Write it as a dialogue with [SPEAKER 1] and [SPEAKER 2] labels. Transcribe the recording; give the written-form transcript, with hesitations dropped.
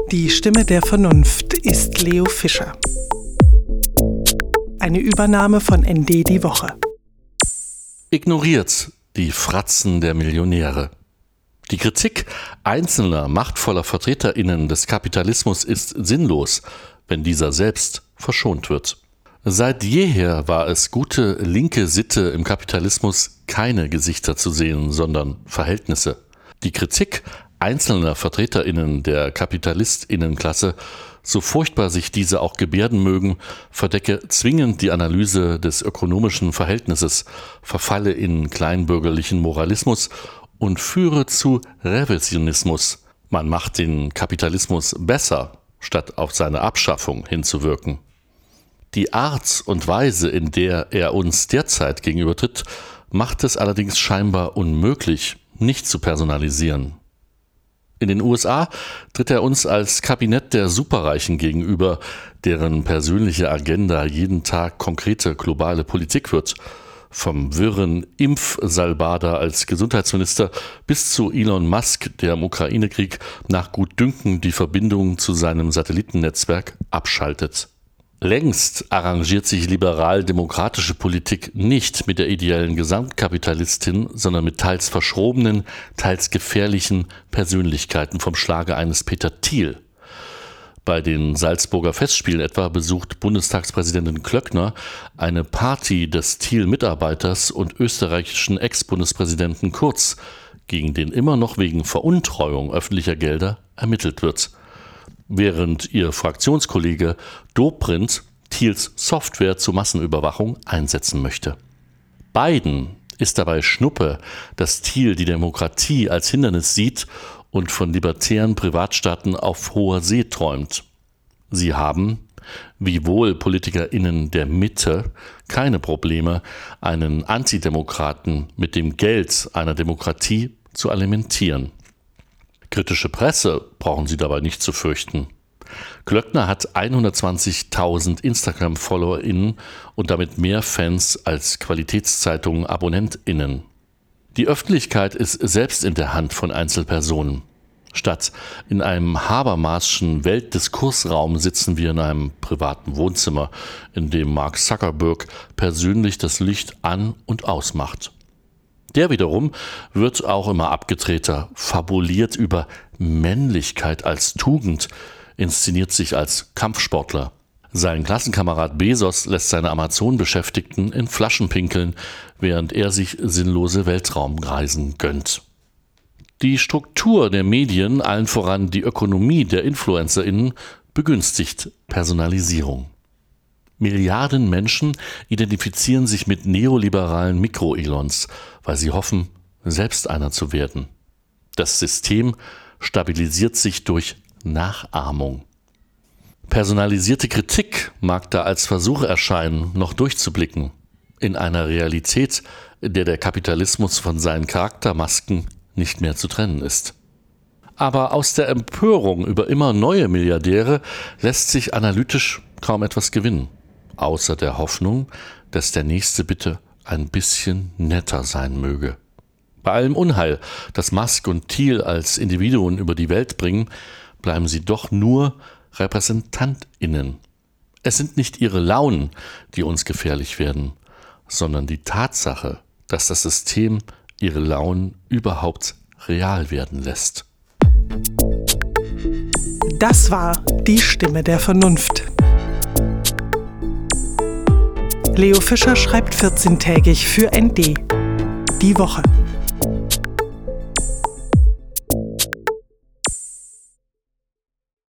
[SPEAKER 1] Die Stimme der Vernunft ist Leo Fischer. Eine Übernahme von ND Die Woche.
[SPEAKER 2] Ignoriert die Fratzen der Millionäre. Die Kritik einzelner machtvoller VertreterInnen des Kapitalismus ist sinnlos, wenn dieser selbst verschont wird. Seit jeher war es gute linke Sitte im Kapitalismus, keine Gesichter zu sehen, sondern Verhältnisse. Die Kritik einzelner VertreterInnen der KapitalistInnenklasse, so furchtbar sich diese auch gebärden mögen, verdecke zwingend die Analyse des ökonomischen Verhältnisses, verfalle in kleinbürgerlichen Moralismus und führe zu Revisionismus. Man macht den Kapitalismus besser, statt auf seine Abschaffung hinzuwirken. Die Art und Weise, in der er uns derzeit gegenübertritt, macht es allerdings scheinbar unmöglich, nicht zu personalisieren. In den USA tritt er uns als Kabinett der Superreichen gegenüber, deren persönliche Agenda jeden Tag konkrete globale Politik wird. Vom wirren Impfsalbada als Gesundheitsminister bis zu Elon Musk, der im Ukraine-Krieg nach Gutdünken die Verbindung zu seinem Satellitennetzwerk abschaltet. Längst arrangiert sich liberal-demokratische Politik nicht mit der ideellen Gesamtkapitalistin, sondern mit teils verschrobenen, teils gefährlichen Persönlichkeiten vom Schlage eines Peter Thiel. Bei den Salzburger Festspielen etwa besucht Bundestagspräsidentin Klöckner eine Party des Thiel-Mitarbeiters und österreichischen Ex-Bundespräsidenten Kurz, gegen den immer noch wegen Veruntreuung öffentlicher Gelder ermittelt wird. Während ihr Fraktionskollege Dobrindt Thiels Software zur Massenüberwachung einsetzen möchte. Beiden ist dabei Schnuppe, dass Thiel die Demokratie als Hindernis sieht und von libertären Privatstaaten auf hoher See träumt. Sie haben, wie wohl PolitikerInnen der Mitte, keine Probleme, einen Antidemokraten mit dem Geld einer Demokratie zu alimentieren. Kritische Presse brauchen sie dabei nicht zu fürchten. Klöckner hat 120.000 Instagram-FollowerInnen und damit mehr Fans als QualitätsZeitung-AbonnentInnen. Die Öffentlichkeit ist selbst in der Hand von Einzelpersonen. Statt in einem Habermaschen Weltdiskursraum sitzen wir in einem privaten Wohnzimmer, in dem Mark Zuckerberg persönlich das Licht an- und ausmacht. Der wiederum wird auch immer abgedrehter, fabuliert über Männlichkeit als Tugend, inszeniert sich als Kampfsportler. Sein Klassenkamerad Bezos lässt seine Amazon-Beschäftigten in Flaschen pinkeln, während er sich sinnlose Weltraumreisen gönnt. Die Struktur der Medien, allen voran die Ökonomie der InfluencerInnen, begünstigt Personalisierung. Milliarden Menschen identifizieren sich mit neoliberalen Mikroelons, weil sie hoffen, selbst einer zu werden. Das System stabilisiert sich durch Nachahmung. Personalisierte Kritik mag da als Versuch erscheinen, noch durchzublicken, in einer Realität, in der der Kapitalismus von seinen Charaktermasken nicht mehr zu trennen ist. Aber aus der Empörung über immer neue Milliardäre lässt sich analytisch kaum etwas gewinnen. Außer der Hoffnung, dass der Nächste bitte ein bisschen netter sein möge. Bei allem Unheil, das Musk und Thiel als Individuen über die Welt bringen, bleiben sie doch nur RepräsentantInnen. Es sind nicht ihre Launen, die uns gefährlich werden, sondern die Tatsache, dass das System ihre Launen überhaupt real werden lässt.
[SPEAKER 1] Das war die Stimme der Vernunft. Leo Fischer schreibt 14-tägig für ND Die Woche.